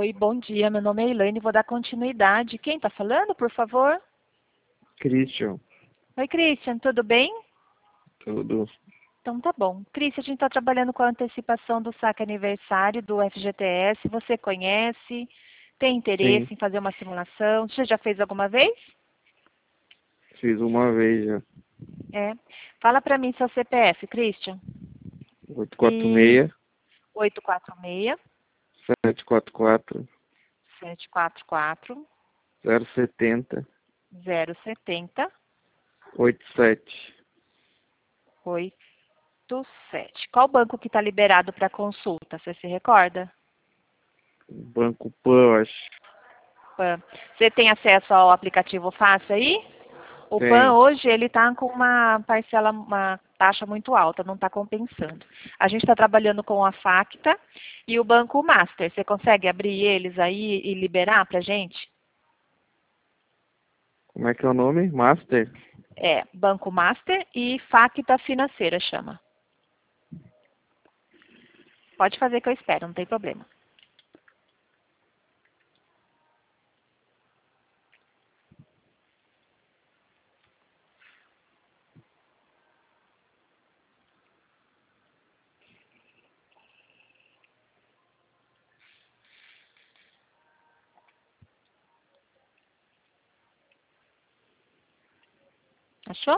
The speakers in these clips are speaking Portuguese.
Oi, bom dia. Meu nome é Elaine, vou dar continuidade. Quem está falando, por favor? Christian, Oi, Christian, tudo bem? tudo. Então tá bom. Christian, a gente está trabalhando com a antecipação do saque aniversário do FGTS. Você conhece? Tem Sim, interesse em fazer uma simulação? Você já fez alguma vez? fiz uma vez já. É. Fala para mim seu CPF, Christian. E 846 846 744 744 070 070 87. 87. Qual banco que está liberado para consulta? Você se recorda? Banco Pan, acho. PAN. Você tem acesso ao aplicativo Fácil aí? O PAN Tem. hoje ele está com uma parcela, uma taxa muito alta, não está compensando. A gente está trabalhando com a Facta e o Banco Master. Você consegue abrir eles aí e liberar para a gente? Como é que é o nome? Master? É, Banco Master e Facta Financeira chama. Pode fazer que eu espero, não tem problema. Achou?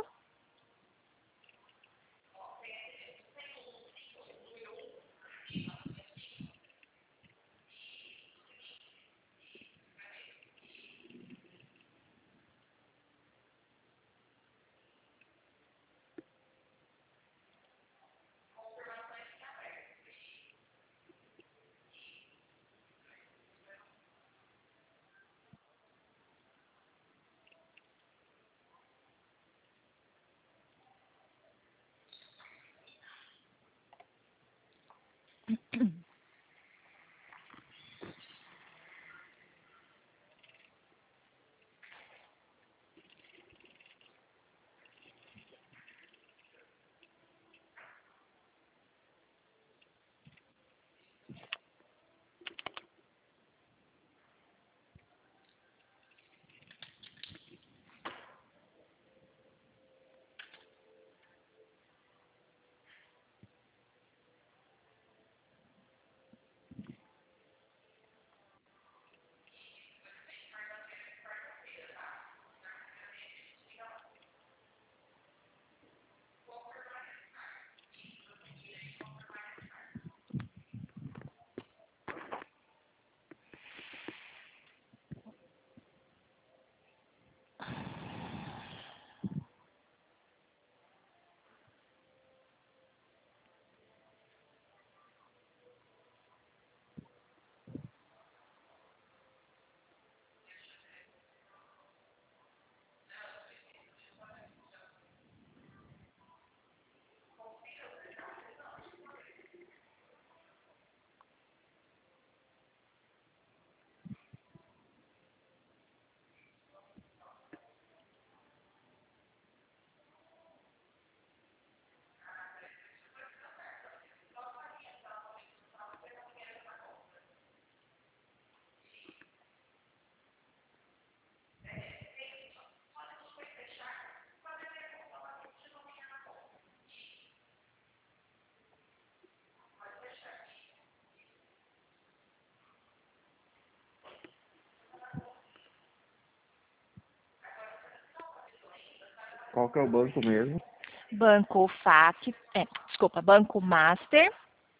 Qual que é o banco mesmo? Banco FAC, desculpa, Banco Master.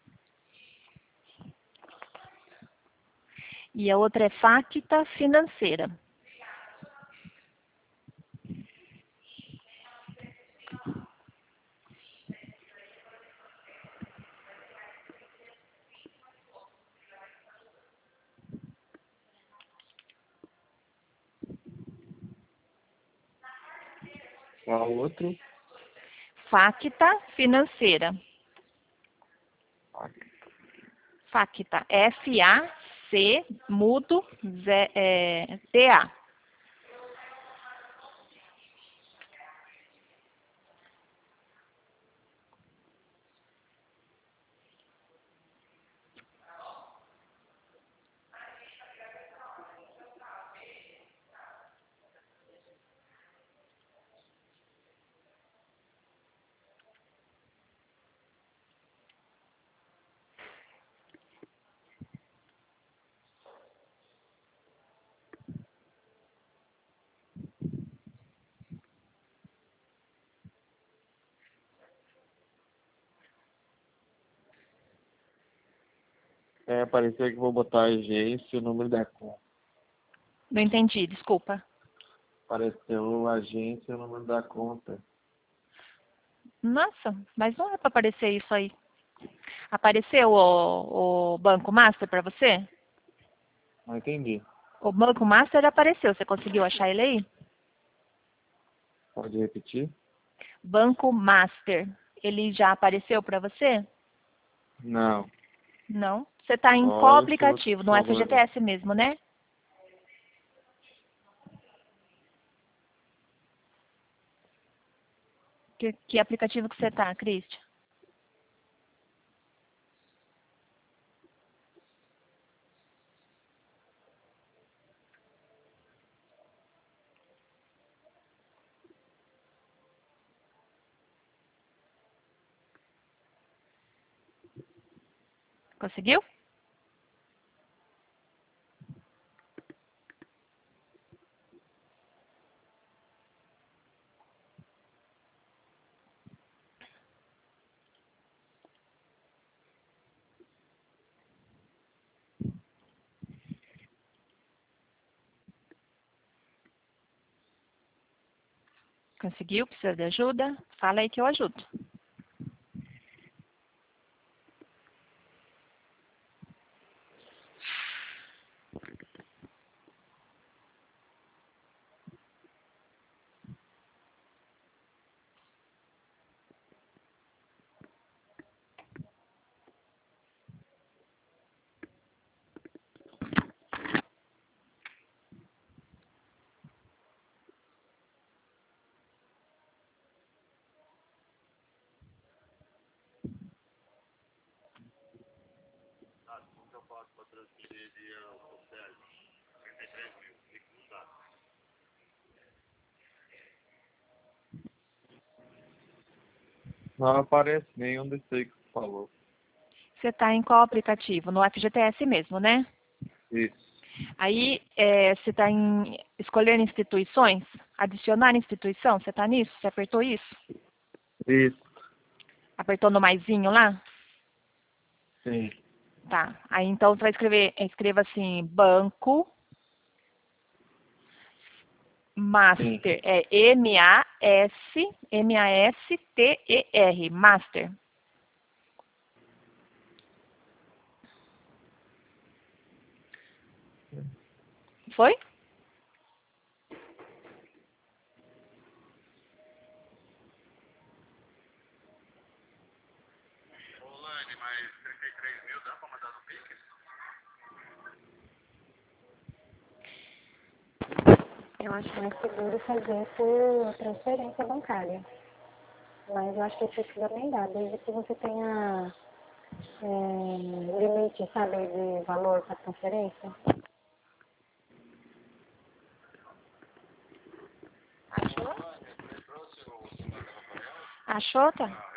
E a outra é Facta Financeira. Qual outro? Facta Financeira. Facta. F-A-C, mudo, T-A. Apareceu que vou botar a agência e o número da conta. Não entendi, desculpa. Apareceu a agência e o número da conta. Nossa, mas não é para aparecer isso aí. Apareceu o Banco Master para você? Não entendi. O Banco Master apareceu. Você conseguiu achar ele aí? Pode repetir? Banco Master. Ele já apareceu para você? Não. Não. Você está em qual Olha, se você, aplicativo? por No favor. FGTS mesmo, né? Que aplicativo que você está, Cristian? Conseguiu? Conseguiu? Precisa de ajuda? Fala aí que eu ajudo. Não aparece nenhum desses aí que você falou. Você está em qual aplicativo? No FGTS mesmo, né? Isso. Aí, você está em escolher instituições? Adicionar instituição? Você está nisso? Você apertou isso? Isso. Apertou no maisinho lá? Sim. Tá. Aí, então, você vai escreva assim, Banco Sim. Master. É M-A-S-T-E-R. Master. Foi? Eu acho mais seguro fazer por transferência bancária. Mas eu acho que isso também dá, desde que você tenha limite, sabe, de valor para transferência. Achou, tá?